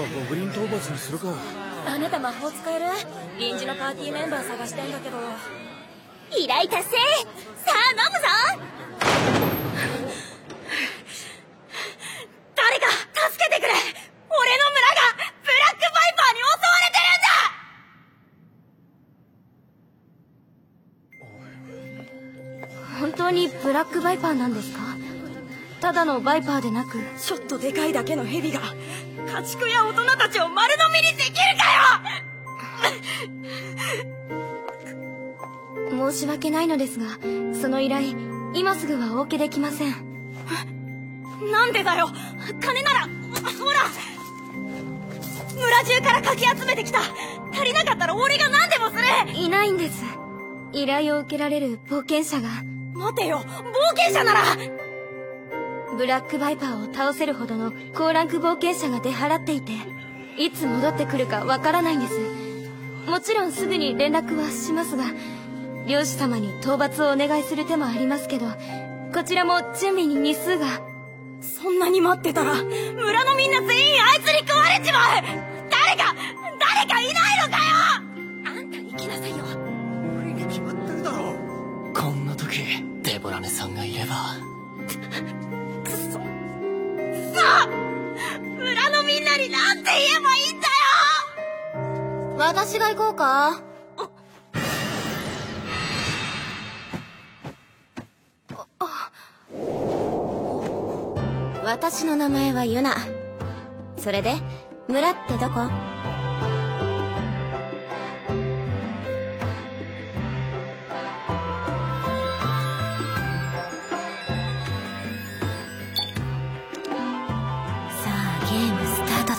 ゴブリン討伐にするか。 あなた魔法使える？臨時のパーティーメンバー探してんだけど。 依頼達成。さあ飲むぞ。誰か助けてくれ。俺の村がブラックバイパーに襲われてるんだ。 本当にブラックバイパーなんですか？ただのバイパーでなく、 ちょっとでかいだけのヘビが家畜や大人たちを丸飲みにできるか申し訳ないのですが、その依頼今すぐはお受けできません。 よ。なんでだよ。金ならほら、村中からかき集めてきた。足りなかったら俺が何でもする。 いないんです。依頼を受けられる冒険者が。 待てよ、冒険者なら。 ブラックバイパーを倒せるほどの高ランク冒険者が出払っていて、いつ戻ってくるかわからないんです。もちろんすぐに連絡はしますが、領主様に討伐をお願いする手もありますけど、こちらも準備に日数が。 そんなに待ってたら村のみんな全員あいつに食われちまう。誰かいないのかよ。あんた行きなさいよ。 無理に決まってるだろ。 こんな時デボラネさんがいれば。 くそ。さあ村のみんなになんて言えばいいんだよ。 私が行こうか。 私の名前はユナ。それで村ってどこ？ゲームスタート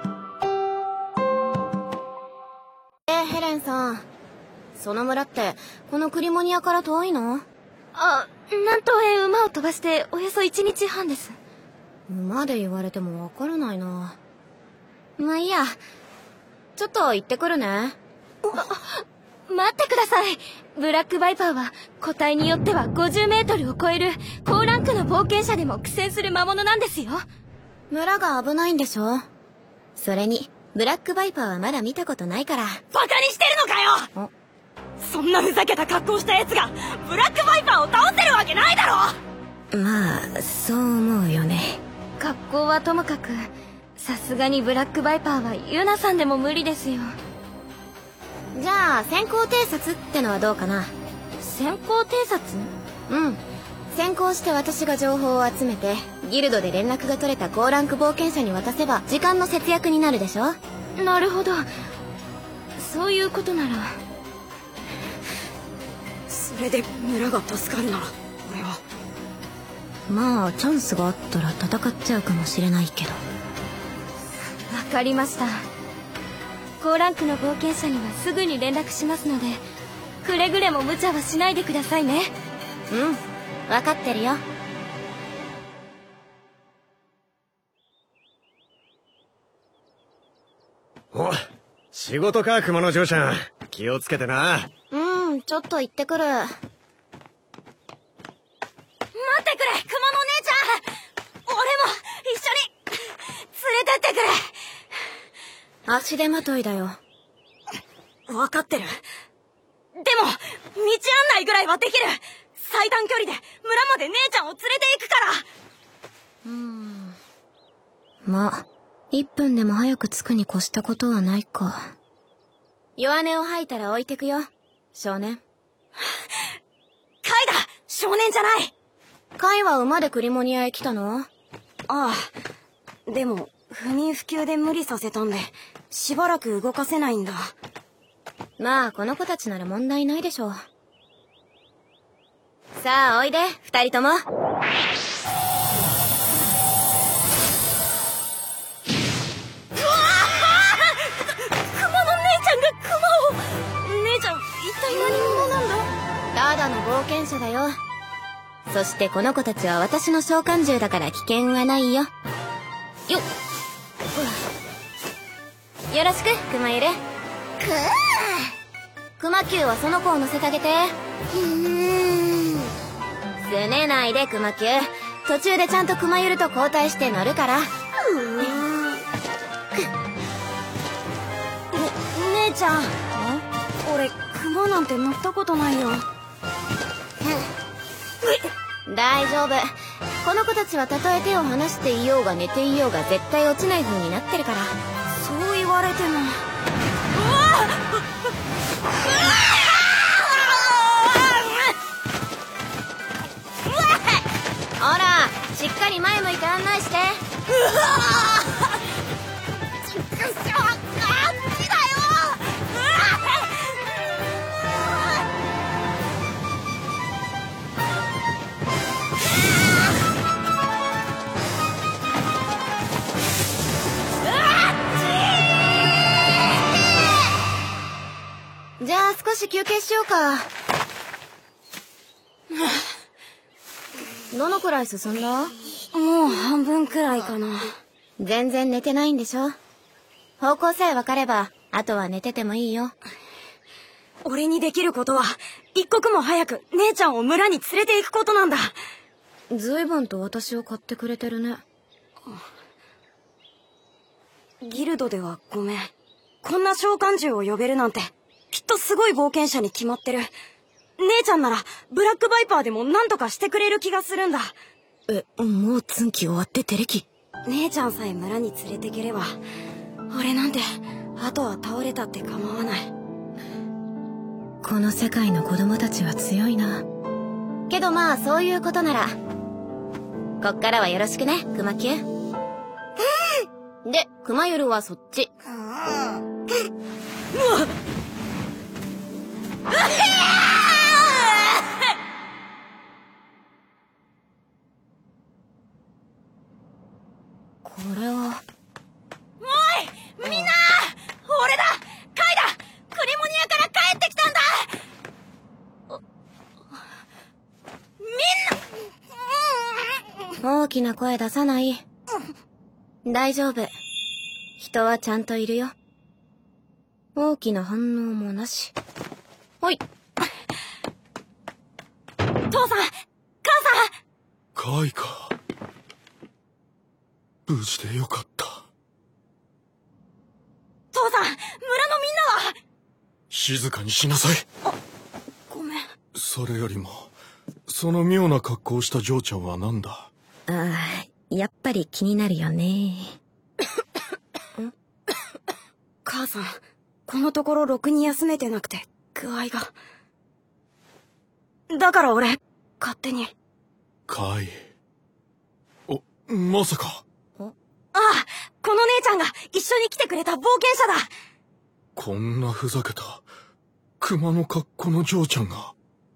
だ。ヘレンさん、その村ってこのクリモニアから遠いの？ あ、南東へ馬を飛ばしておよそ1日半です。 馬で言われてもわからないな。まあいいや、ちょっと行ってくるね。 待ってください。ブラックバイパーは個体によっては50メートルを超える高ランクの冒険者でも苦戦する魔物なんですよ。 村が危ないんでしょ？それにブラックバイパーはまだ見たことないから。 バカにしてるのかよ。そんなふざけた格好した奴がブラックバイパーを倒せるわけないだろ。 まあそう思うよね。 格好はともかく、さすがにブラックバイパーはユナさんでも無理ですよ。 じゃあ先行偵察ってのはどうかな？ 先行偵察？ うん。先行して私が情報を集めてギルドで連絡が取れた高ランク冒険者に渡せば時間の節約になるでしょ？ なるほど、そういうことなら。 それで村が助かるなら俺は。 まあチャンスがあったら戦っちゃうかもしれないけど。 わかりました。高ランクの冒険者にはすぐに連絡しますので、くれぐれも無茶はしないでくださいね。 うん、分かってるよ。 お、仕事か、熊の嬢ちゃん。気をつけてな。 うん、ちょっと行ってくる。 待ってくれ、熊の姉ちゃん。俺も一緒に連れてってくれ。 足手まといだよ。 分かってる。でも道案内ぐらいはできる。最短距離で村まで姉ちゃんを連れて行くから。 まあ1分でも早く着くに越したことはないか。弱音を吐いたら置いてくよ、少年。 カイだ、少年じゃない。 カイは馬でクリモニアへ来たの？ ああ、でも不眠不休で無理させたんでしばらく動かせないんだ。 まあこの子たちなら問題ないでしょう。さあおいで、二人とも。 姉ちゃん、一体何者なんだ？ ただの冒険者だよ。そしてこの子たちは私の召喚獣だから危険はないよ。よっ。よろしく、クマゆる。クマキューはその子を乗せてあげて。すねないで、クマキュー。途中でちゃんとクマゆると交代して乗るから。 姉ちゃん。俺熊なんて乗ったことないよ。 大丈夫。この子たちはたとえ手を離していようが寝ていようが絶対落ちない風になってるから。 そう言われても。 ほら、しっかり前向いて案内して。じゃあ少し休憩しようか。どのくらい進んだ？ もう半分くらいかな。 全然寝てないんでしょ？方向さえ分かれば、あとは寝ててもいいよ。 俺にできることは、一刻も早く姉ちゃんを村に連れて行くことなんだ。 随分と私を買ってくれてるね。 ギルドではごめん。こんな召喚獣を呼べるなんて、きっとすごい冒険者に決まってる。姉ちゃんなら、ブラックバイパーでも何とかしてくれる気がするんだ。 もうツンキ終わってテレキ。 姉ちゃんさえ村に連れてければ、俺なんて、あとは倒れたって構わない。 この世界の子供たちは強いな。けどまあ、そういうことなら、こっからはよろしくね、クマキュン。で、クマユルはそっち。これは。 おいみんな俺だカイだクリモニアから帰ってきたんだみんな大きな声出さない。大丈夫。人はちゃんといるよ。大きな反応もなし。ほい。 父さん母さんカイか。無事でよかった。 父さん村のみんなは。 静かにしなさい。 ごめん。 それよりも、その妙な格好をした嬢ちゃんは何だ？ やっぱり気になるよね。 母さん、このところろくに休めてなくて、具合が。だから俺、勝手に。 カイ。まさか。 ああ、この姉ちゃんが一緒に来てくれた冒険者だ。 こんなふざけた、熊の格好の嬢ちゃんが。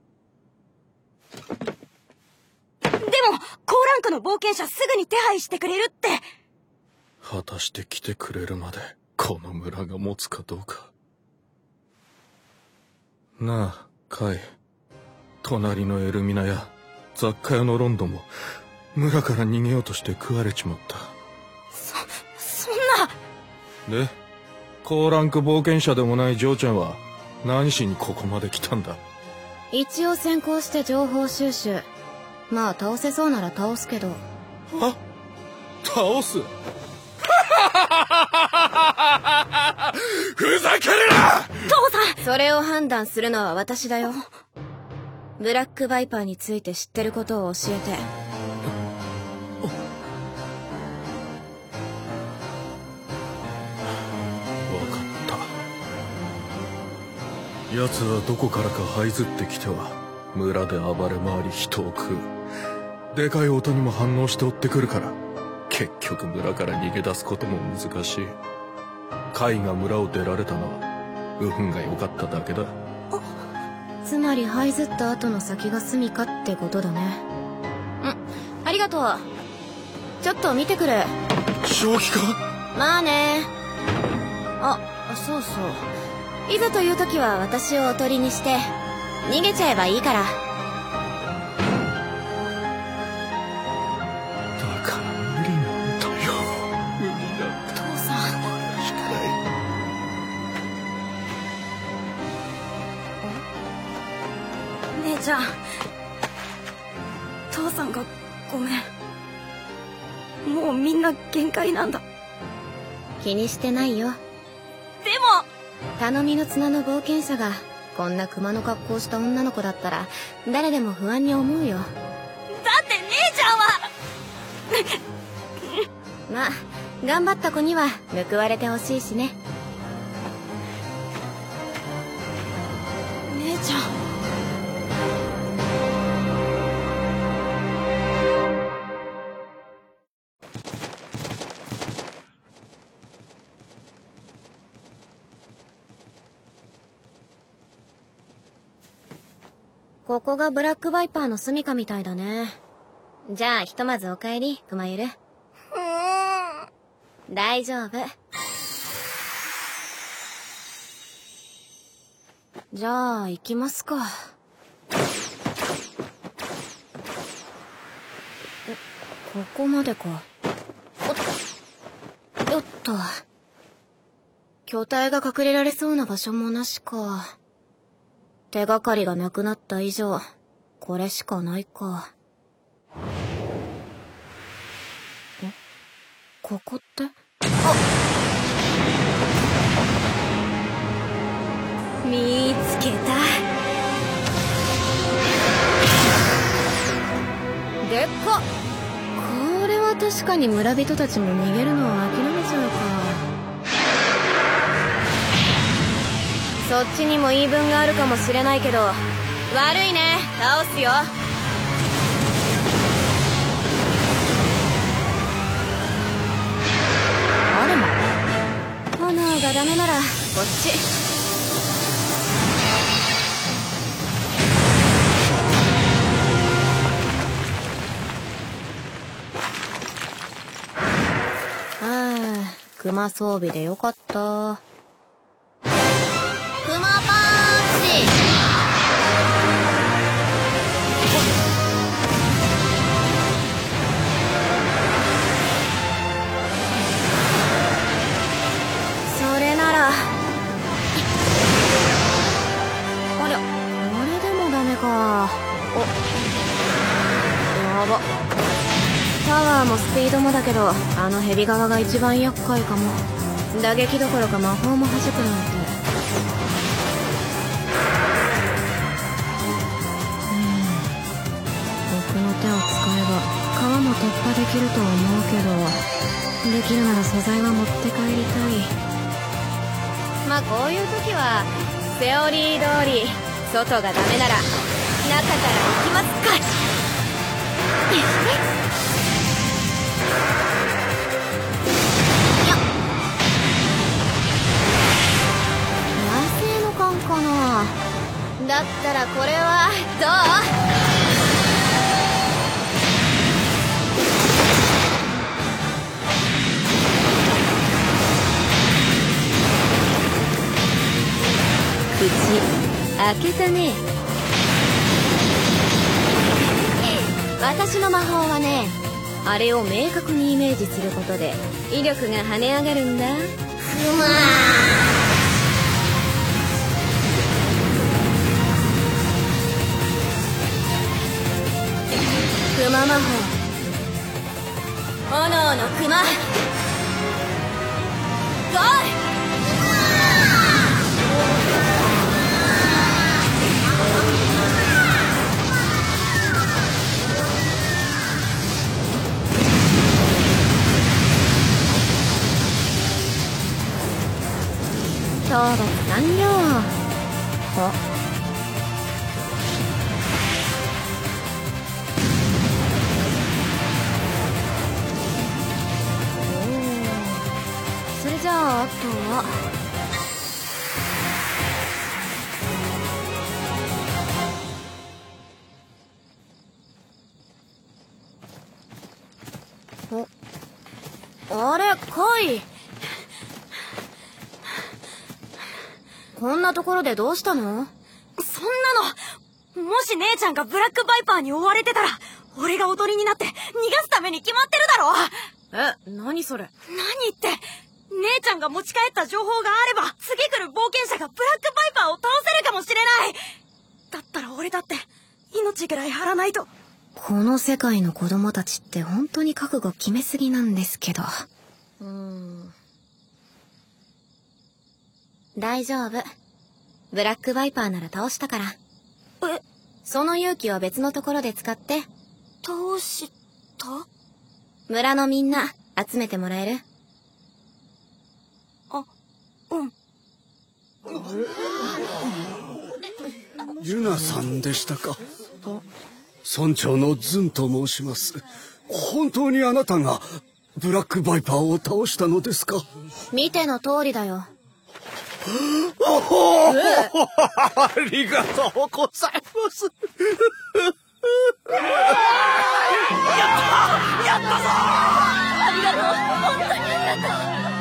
でも、高ランクの冒険者すぐに手配してくれるって。 果たして来てくれるまで、この村が持つかどうか。なあ、カイ。隣のエルミナや雑貨屋のロンドンも村から逃げようとして食われちまった。 そんな。 で、高ランク冒険者でもない嬢ちゃんは何しにここまで来たんだ？ 一応先行して情報収集。まあ倒せそうなら倒すけど。 倒す？ふざけるな！ 父さん！ それを判断するのは私だよ。ブラックバイパーについて知ってることを教えて。 わかった。奴はどこからか這いずってきては村で暴れ回り人を食う。でかい音にも反応して追ってくるから結局村から逃げ出すことも難しい。カイが村を出られたのは運が良かっただけだ。 つまり這いずった後の先が住みかってことだね。ありがとう。ちょっと見てくる。 正気か？ まあね。そうそう。いざという時は私をおとりにして逃げちゃえばいいから。 だから無理なんだよ。無理なんだ。 父さん。 しかない。 姉ちゃん。父さんがごめん。もうみんな限界なんだ。 気にしてないよ。 でも頼みの綱の冒険者がこんな熊の格好した女の子だったら誰でも不安に思うよ。 だって姉ちゃんはまあ頑張った子には報われてほしいしね。 姉ちゃん。 ここがブラックバイパーの住処みたいだね。じゃあひとまずお帰り、クマユル。大丈夫。じゃあ行きますか。ここまでか。よっと。巨体が隠れられそうな場所もなしか。手がかりがなくなった以上、これしかないか。ここって？ 見つけた。 でっか！これは確かに村人たちも逃げるのを諦めちゃうか。そっちにも言い分があるかもしれないけど、悪いね、倒すよ。あれも炎がダメならこっち。ああ、熊装備でよかった。熊パンチ。それならありゃ、これでもダメか。お、やば。パワーもスピードもだけど、あのヘビ側が一番厄介かも。打撃どころか魔法も弾くなんて。僕の手を使えば川も突破できると思うけど、できるなら素材は持って帰りたい。まあこういう時はセオリー通り外がダメなら中から行きますか。野生の勘かな。だったらこれはどう？口開けたね。私の魔法はね、あれを明確にイメージすることで威力が跳ね上がるんだ。ふま熊魔法、炎の熊ゴー！討伐完了。それじゃああとはあれカイ、こんなところでどうしたの？ そんなの、もし姉ちゃんがブラックバイパーに追われてたら、俺がおとりになって逃がすために決まってるだろ。 何それ？ 何って、姉ちゃんが持ち帰った情報があれば、次来る冒険者がブラックバイパーを倒せるかもしれない。だったら俺だって命ぐらい張らないと。 この世界の子供たちって本当に覚悟決めすぎなんですけど。 大丈夫。ブラックバイパーなら倒したから。その勇気を別のところで使って。 倒した？ 村のみんな集めてもらえる？ うん。 ユナさんでしたか。村長のズンと申します。本当にあなたがブラックバイパーを倒したのですか？ 見ての通りだよ。 ありがとうございます。やったぞ！ ありがとう。本当にありがとう。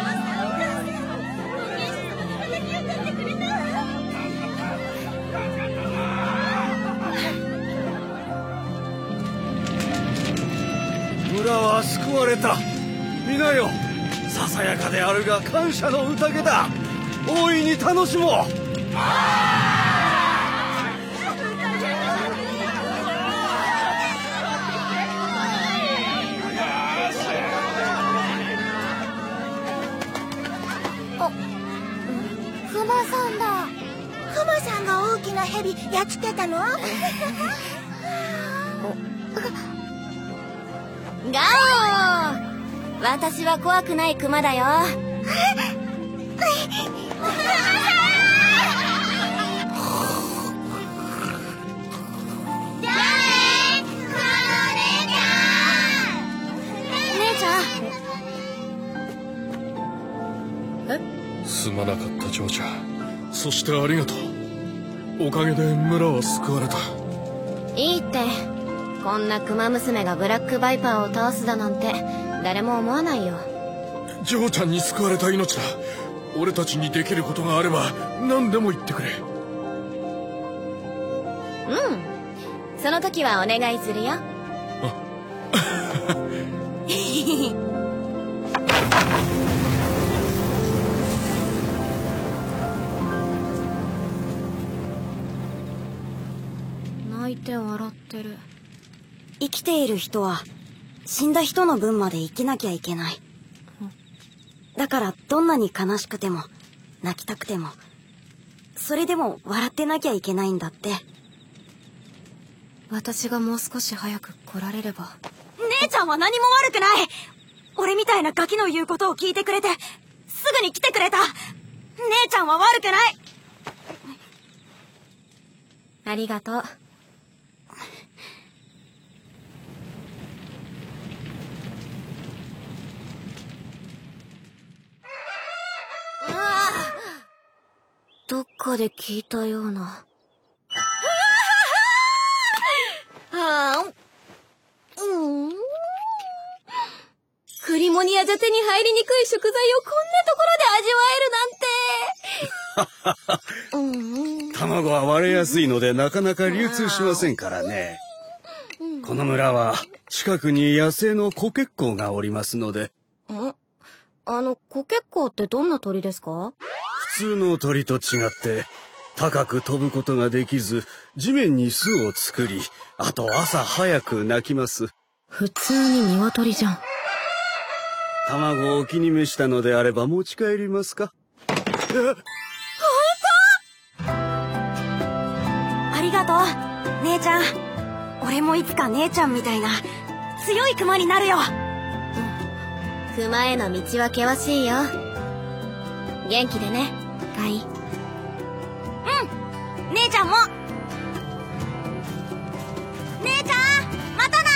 村は救われた。皆よ、ささやかであるが感謝の宴だ。大いに楽しもう。 クマさんだ。クマさんが大きな蛇やっつけたの？ ガオー！私は怖くないクマだよ。姉ちゃん。 すまなかった嬢ちゃん。そしてありがとう。おかげで村は救われた。 いいって。こんなクマ娘がブラックバイパーを倒すだなんて誰も思わないよ。 嬢ちゃんに救われた命だ。俺たちにできることがあれば何でも言ってくれ。 その時はお願いするよ。泣いて笑ってる。 生きている人は死んだ人の分まで生きなきゃいけない。だからどんなに悲しくても泣きたくてもそれでも笑ってなきゃいけないんだって。 私がもう少し早く来られれば。 姉ちゃんは何も悪くない。俺みたいなガキの言うことを聞いてくれてすぐに来てくれた。姉ちゃんは悪くない。 ありがとう。どっかで聞いたような。クリモニアじゃ手に入りにくい食材をこんなところで味わえるなんて。 卵は割れやすいのでなかなか流通しませんからね。この村は近くに野生のコケッコウがおりますので。 コケッコウってどんな鳥ですか？ 普通の鳥と違って高く飛ぶことができず地面に巣を作り、あと朝早く鳴きます。 普通に鶏じゃん。 卵をお気に召したのであれば持ち帰りますか？ 本当？ありがとう姉ちゃん。俺もいつか姉ちゃんみたいな強いクマになるよ。 クマへの道は険しいよ。元気でね、カイ。 姉ちゃんも。姉ちゃんまたな。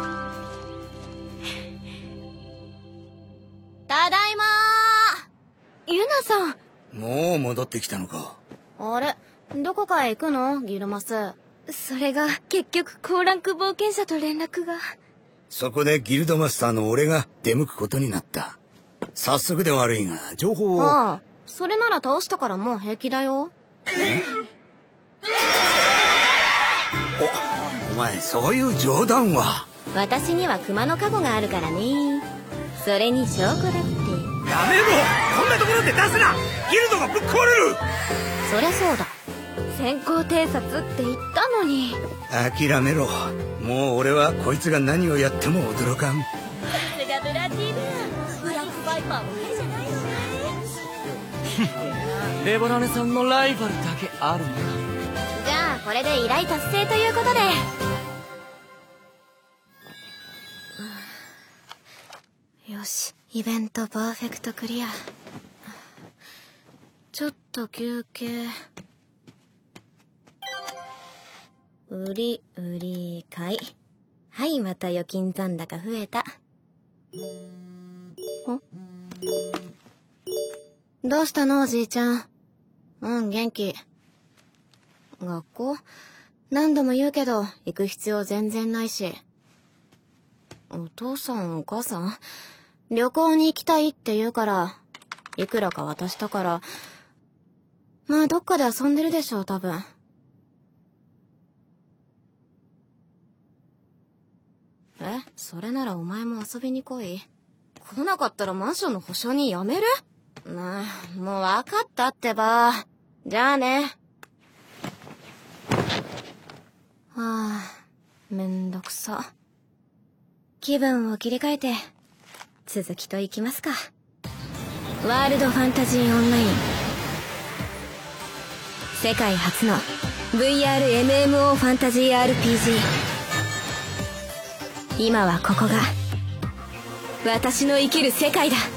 ただいまー。ユナさん。 もう戻ってきたのか。 あれ、どこかへ行くのギルマス。 それが結局高ランク冒険者と連絡が。 そこでギルドマスターの俺が出向くことになった。早速で悪いが情報を。 ああ、それなら倒したからもう平気だよ。 お前そういう冗談は。 私には熊の加護があるからね。それに証拠だって。 やめろ、こんなところで出すな。ギルドがぶっ壊れる。 そりゃそうだ。 先行偵察って言ったのに。 諦めろ。もう俺はこいつが何をやっても驚かん。 さすがブラッディブラックバイパーも変じゃないよね。 デボラネさんのライバルだけあるな。 じゃあこれで依頼達成ということで。よし、イベントパーフェクトクリア。ちょっと休憩。売り買い。はい、また預金残高増えた。どうしたのおじいちゃん。うん、元気。学校？何度も言うけど、行く必要全然ないし。お父さんお母さん旅行に行きたいって言うから、いくらか渡したから、まあどっかで遊んでるでしょう、多分。それならお前も遊びに来い。来なかったらマンションの保証人やめる？もう分かったってば。じゃあね。めんどくさ。気分を切り替えて、続きといきますか。ワールドファンタジーオンライン。世界初の VRMMO ファンタジー RPG。今はここが私の生きる世界だ。